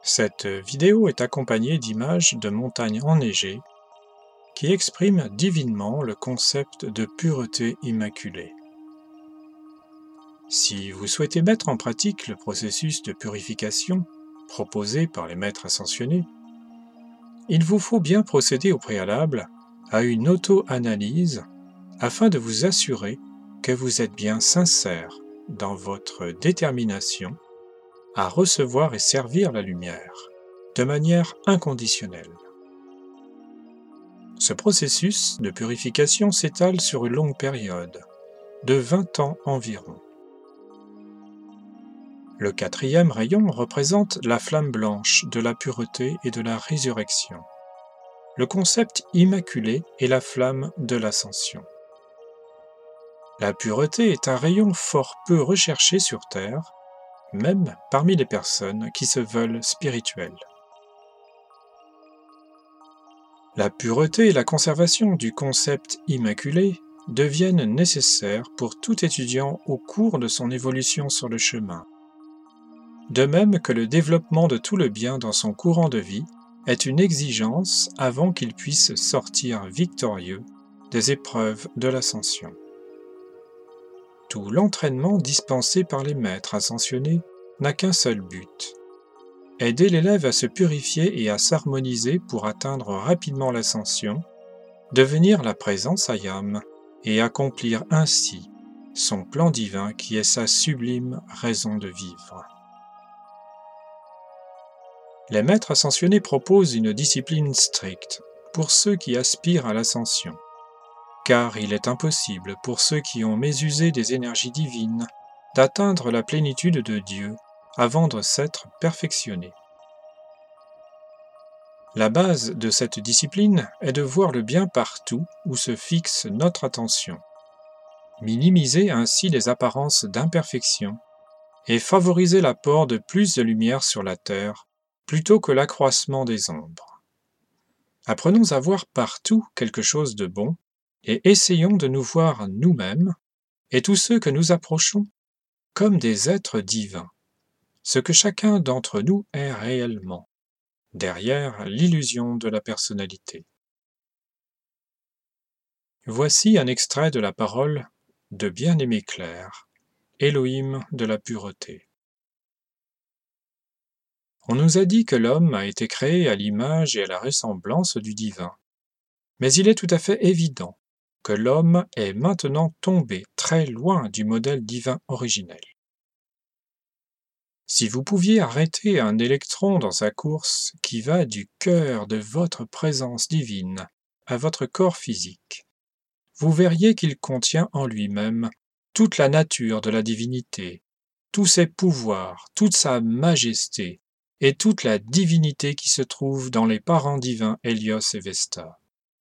Cette vidéo est accompagnée d'images de montagnes enneigées qui expriment divinement le concept de pureté immaculée. Si vous souhaitez mettre en pratique le processus de purification proposé par les maîtres ascensionnés, il vous faut bien procéder au préalable à une auto-analyse afin de vous assurer que vous êtes bien sincère dans votre détermination à recevoir et servir la lumière de manière inconditionnelle. Ce processus de purification s'étale sur une longue période, de 20 ans environ. Le 4e rayon représente la flamme blanche de la pureté et de la résurrection. Le concept immaculé est la flamme de l'ascension. La pureté est un rayon fort peu recherché sur Terre, même parmi les personnes qui se veulent spirituelles. La pureté et la conservation du concept immaculé deviennent nécessaires pour tout étudiant au cours de son évolution sur le chemin. De même que le développement de tout le bien dans son courant de vie est une exigence avant qu'il puisse sortir victorieux des épreuves de l'ascension. Tout l'entraînement dispensé par les maîtres ascensionnés n'a qu'un seul but: aider l'élève à se purifier et à s'harmoniser pour atteindre rapidement l'ascension, devenir la présence Ayam et accomplir ainsi son plan divin qui est sa sublime raison de vivre. Les maîtres ascensionnés proposent une discipline stricte pour ceux qui aspirent à l'ascension, car il est impossible pour ceux qui ont mésusé des énergies divines d'atteindre la plénitude de Dieu avant de s'être perfectionnés. La base de cette discipline est de voir le bien partout où se fixe notre attention, minimiser ainsi les apparences d'imperfection et favoriser l'apport de plus de lumière sur la terre plutôt que l'accroissement des ombres. Apprenons à voir partout quelque chose de bon et essayons de nous voir nous-mêmes et tous ceux que nous approchons comme des êtres divins, ce que chacun d'entre nous est réellement, derrière l'illusion de la personnalité. Voici un extrait de la parole de Bien-Aimé Claire, Elohim de la pureté. On nous a dit que l'homme a été créé à l'image et à la ressemblance du divin, mais il est tout à fait évident que l'homme est maintenant tombé très loin du modèle divin originel. Si vous pouviez arrêter un électron dans sa course qui va du cœur de votre présence divine à votre corps physique, vous verriez qu'il contient en lui-même toute la nature de la divinité, tous ses pouvoirs, toute sa majesté et toute la divinité qui se trouve dans les parents divins Hélios et Vesta.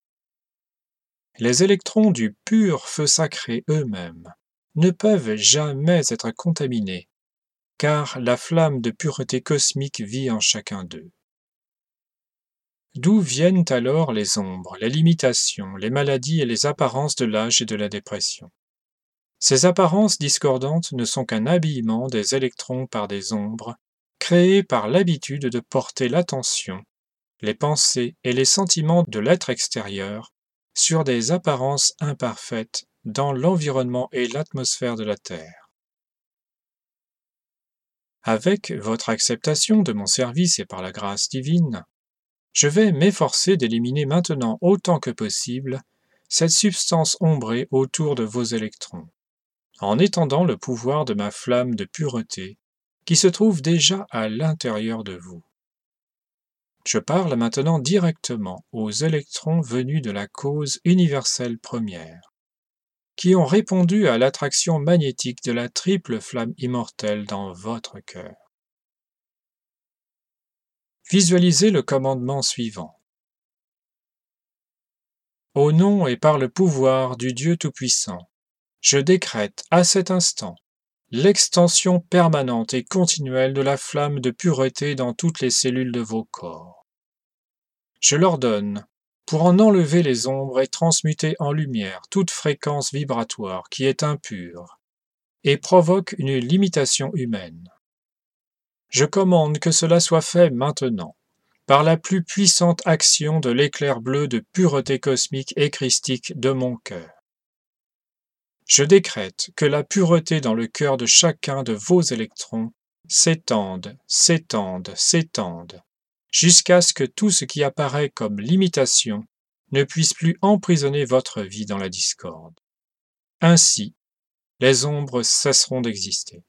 Les électrons du pur feu sacré eux-mêmes ne peuvent jamais être contaminés, car la flamme de pureté cosmique vit en chacun d'eux. D'où viennent alors les ombres, les limitations, les maladies et les apparences de l'âge et de la dépression? Ces apparences discordantes ne sont qu'un habillement des électrons par des ombres, créées par l'habitude de porter l'attention, les pensées et les sentiments de l'être extérieur sur des apparences imparfaites dans l'environnement et l'atmosphère de la Terre. Avec votre acceptation de mon service et par la grâce divine, je vais m'efforcer d'éliminer maintenant autant que possible cette substance ombrée autour de vos électrons, en étendant le pouvoir de ma flamme de pureté qui se trouve déjà à l'intérieur de vous. Je parle maintenant directement aux électrons venus de la cause universelle première, qui ont répondu à l'attraction magnétique de la triple flamme immortelle dans votre cœur. Visualisez le commandement suivant. Au nom et par le pouvoir du Dieu Tout-Puissant, je décrète à cet instant l'extension permanente et continuelle de la flamme de pureté dans toutes les cellules de vos corps. Je l'ordonne pour en enlever les ombres et transmuter en lumière toute fréquence vibratoire qui est impure et provoque une limitation humaine. Je commande que cela soit fait maintenant, par la plus puissante action de l'éclair bleu de pureté cosmique et christique de mon cœur. Je décrète que la pureté dans le cœur de chacun de vos électrons s'étende, s'étende, s'étende, jusqu'à ce que tout ce qui apparaît comme limitation ne puisse plus emprisonner votre vie dans la discorde. Ainsi, les ombres cesseront d'exister.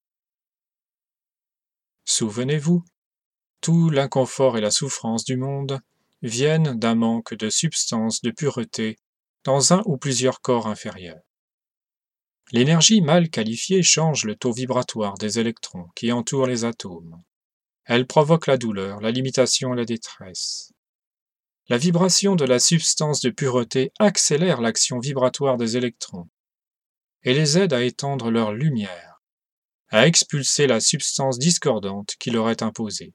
Souvenez-vous, tout l'inconfort et la souffrance du monde viennent d'un manque de substance de pureté dans un ou plusieurs corps inférieurs. L'énergie mal qualifiée change le taux vibratoire des électrons qui entourent les atomes. Elle provoque la douleur, la limitation et la détresse. La vibration de la substance de pureté accélère l'action vibratoire des électrons et les aide à étendre leur lumière, à expulser la substance discordante qui leur est imposée.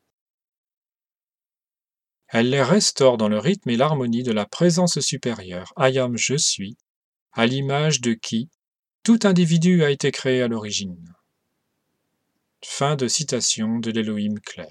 Elle les restaure dans le rythme et l'harmonie de la présence supérieure, Ayam je suis, à l'image de qui tout individu a été créé à l'origine. Fin de citation de l'Élohim clair.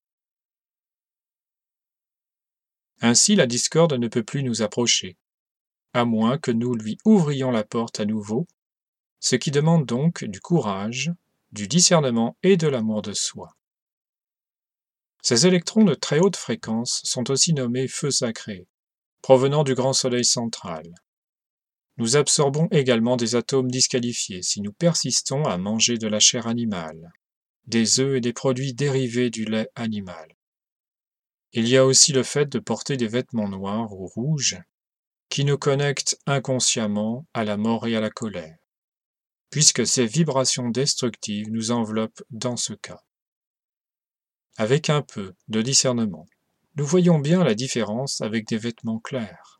Ainsi la discorde ne peut plus nous approcher, à moins que nous lui ouvrions la porte à nouveau, ce qui demande donc du courage, du discernement et de l'amour de soi. Ces électrons de très haute fréquence sont aussi nommés feux sacrés, provenant du grand soleil central. Nous absorbons également des atomes disqualifiés si nous persistons à manger de la chair animale, des œufs et des produits dérivés du lait animal. Il y a aussi le fait de porter des vêtements noirs ou rouges qui nous connectent inconsciemment à la mort et à la colère, puisque ces vibrations destructives nous enveloppent dans ce cas. Avec un peu de discernement, nous voyons bien la différence avec des vêtements clairs.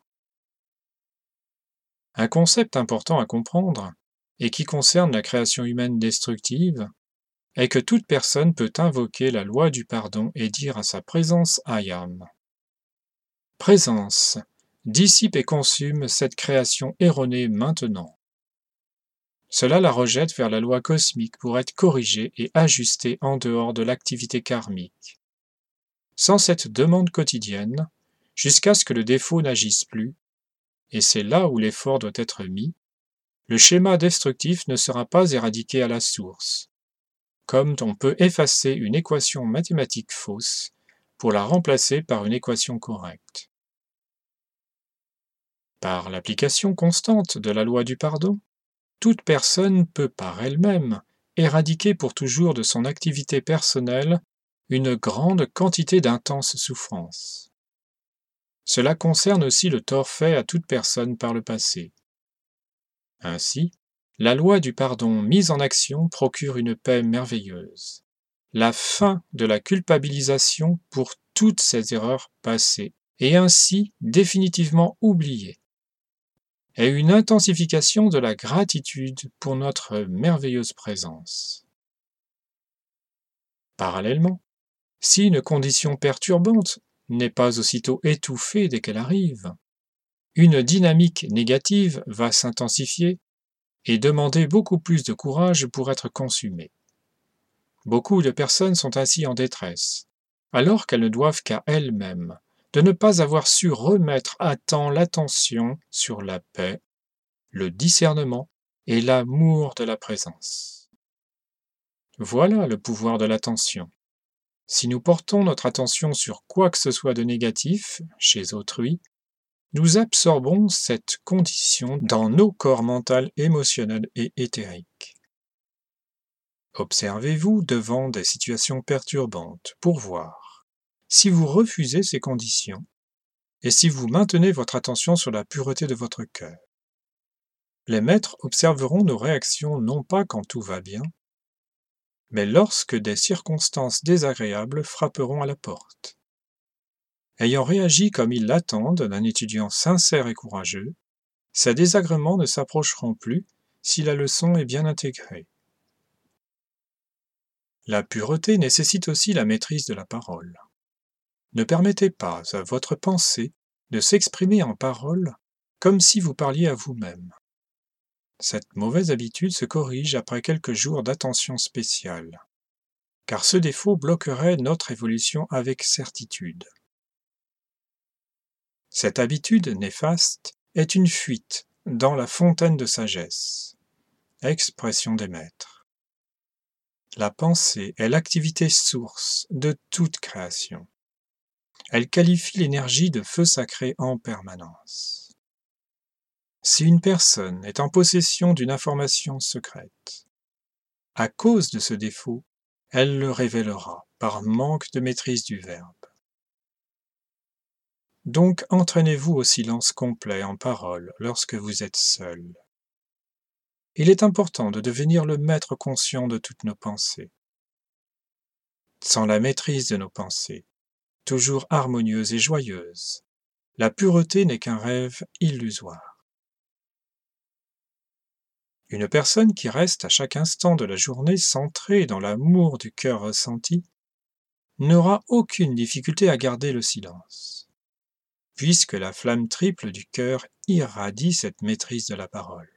Un concept important à comprendre, et qui concerne la création humaine destructive, est que toute personne peut invoquer la loi du pardon et dire à sa présence Ayam. Présence, dissipe et consume cette création erronée maintenant. Cela la rejette vers la loi cosmique pour être corrigée et ajustée en dehors de l'activité karmique. Sans cette demande quotidienne, jusqu'à ce que le défaut n'agisse plus, et c'est là où l'effort doit être mis, le schéma destructif ne sera pas éradiqué à la source, comme on peut effacer une équation mathématique fausse pour la remplacer par une équation correcte. Par l'application constante de la loi du pardon, toute personne peut par elle-même éradiquer pour toujours de son activité personnelle une grande quantité d'intenses souffrances. Cela concerne aussi le tort fait à toute personne par le passé. Ainsi, la loi du pardon mise en action procure une paix merveilleuse, la fin de la culpabilisation pour toutes ces erreurs passées, et ainsi définitivement oubliées, et une intensification de la gratitude pour notre merveilleuse présence. Parallèlement, si une condition perturbante n'est pas aussitôt étouffée dès qu'elle arrive, une dynamique négative va s'intensifier et demander beaucoup plus de courage pour être consumée. Beaucoup de personnes sont ainsi en détresse, alors qu'elles ne doivent qu'à elles-mêmes de ne pas avoir su remettre à temps l'attention sur la paix, le discernement et l'amour de la présence. Voilà le pouvoir de l'attention. Si nous portons notre attention sur quoi que ce soit de négatif chez autrui, nous absorbons cette condition dans nos corps mental, émotionnel et éthérique. Observez-vous devant des situations perturbantes pour voir si vous refusez ces conditions et si vous maintenez votre attention sur la pureté de votre cœur. Les maîtres observeront nos réactions non pas quand tout va bien, mais lorsque des circonstances désagréables frapperont à la porte. Ayant réagi comme ils l'attendent d'un étudiant sincère et courageux, ces désagréments ne s'approcheront plus si la leçon est bien intégrée. La pureté nécessite aussi la maîtrise de la parole. Ne permettez pas à votre pensée de s'exprimer en parole comme si vous parliez à vous-même. Cette mauvaise habitude se corrige après quelques jours d'attention spéciale. car ce défaut bloquerait notre évolution avec certitude. Cette habitude néfaste est une fuite dans la fontaine de sagesse. Expression des maîtres. La pensée est l'activité source de toute création. Elle qualifie l'énergie de feu sacré en permanence. Si une personne est en possession d'une information secrète, à cause de ce défaut, elle le révélera par manque de maîtrise du verbe. Donc entraînez-vous au silence complet en parole lorsque vous êtes seul. Il est important de devenir le maître conscient de toutes nos pensées. Sans la maîtrise de nos pensées, toujours harmonieuses et joyeuses, la pureté n'est qu'un rêve illusoire. Une personne qui reste à chaque instant de la journée centrée dans l'amour du cœur ressenti n'aura aucune difficulté à garder le silence, puisque la flamme triple du cœur irradie cette maîtrise de la parole.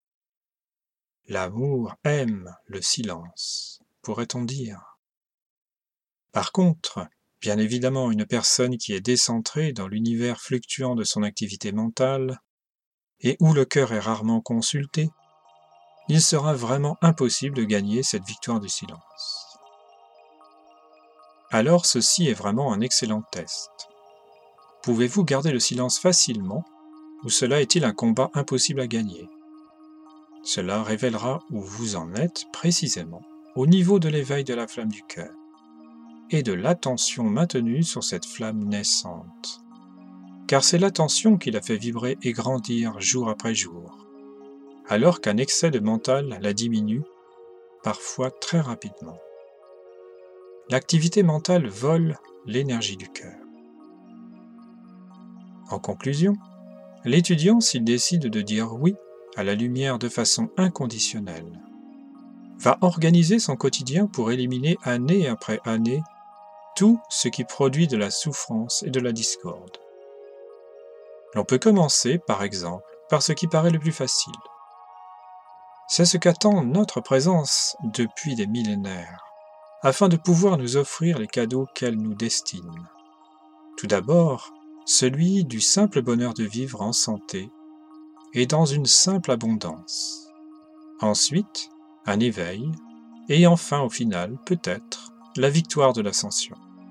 L'amour aime le silence, pourrait-on dire. Par contre, bien évidemment, une personne qui est décentrée dans l'univers fluctuant de son activité mentale et où le cœur est rarement consulté, il sera vraiment impossible de gagner cette victoire du silence. Alors ceci est vraiment un excellent test. Pouvez-vous garder le silence facilement ou cela est-il un combat impossible à gagner? Cela révélera où vous en êtes précisément au niveau de l'éveil de la flamme du cœur et de l'attention maintenue sur cette flamme naissante. Car c'est l'attention qui la fait vibrer et grandir jour après jour, alors qu'un excès de mental la diminue, parfois très rapidement. L'activité mentale vole l'énergie du cœur. En conclusion, l'étudiant, s'il décide de dire oui à la lumière de façon inconditionnelle, va organiser son quotidien pour éliminer année après année tout ce qui produit de la souffrance et de la discorde. L'on peut commencer, par exemple, par ce qui paraît le plus facile. C'est ce qu'attend notre présence depuis des millénaires, afin de pouvoir nous offrir les cadeaux qu'elle nous destine. Tout d'abord, celui du simple bonheur de vivre en santé et dans une simple abondance. Ensuite, un éveil, et enfin, au final, peut-être, la victoire de l'ascension.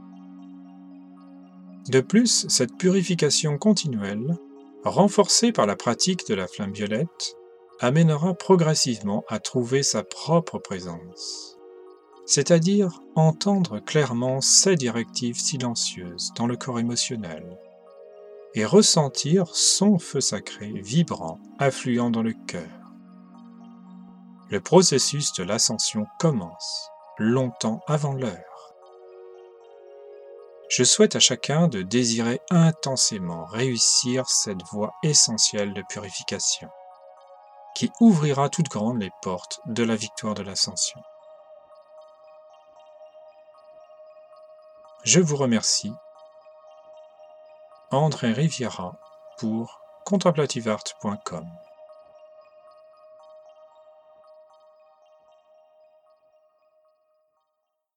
De plus, cette purification continuelle, renforcée par la pratique de la flamme violette, amènera progressivement à trouver sa propre présence, c'est-à-dire entendre clairement ses directives silencieuses dans le corps émotionnel et ressentir son feu sacré vibrant, affluent dans le cœur. Le processus de l'ascension commence longtemps avant l'heure. Je souhaite à chacun de désirer intensément réussir cette voie essentielle de purification, qui ouvrira toutes grandes les portes de la victoire de l'ascension. Je vous remercie, André Riviera, pour contemplativeart.com.